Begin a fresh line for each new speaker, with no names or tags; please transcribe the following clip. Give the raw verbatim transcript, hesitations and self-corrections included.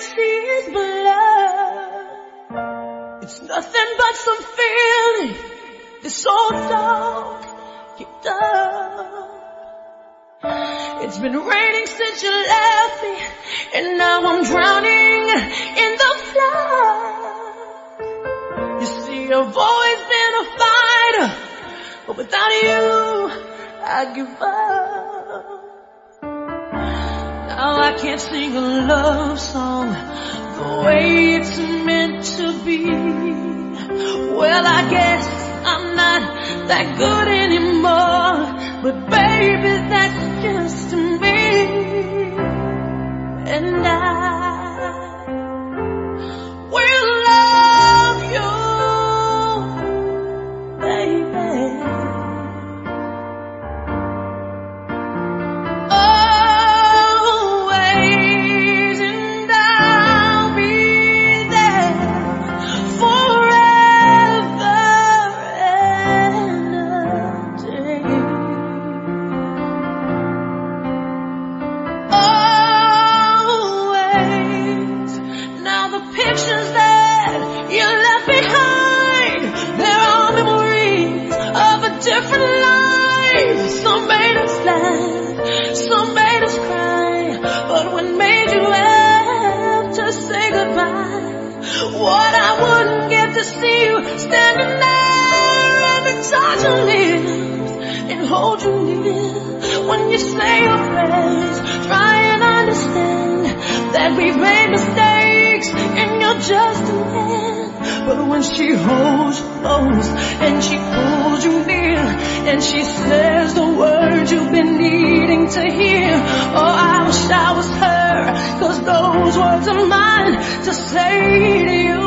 see is blood. It's nothing but some feeling this old dog kicked up. It's been raining since you left me, and now I'm drowning in the flood. You see, I've always been a fighter, but without you, I give up. Now I can't sing a love song the way it's meant to be. Well, I guess I'm not that good anymore, but baby, that's just me. And I will love you, baby. Always, and I'll be there forever and a day. Always. Now the pictures that you left behind, they're all memories of a different life. Some made us laugh, some made us cry, but what made you have to say goodbye? What I wouldn't give to see you standing there and to touch your lips and hold you near. When you say your prayers, try and understand that we've made mistakes and you're just a man. But when she holds you close and she pulls you near and she says the words you've been needing to hear, oh, I wish I was her, 'cause those words are mine to say to you.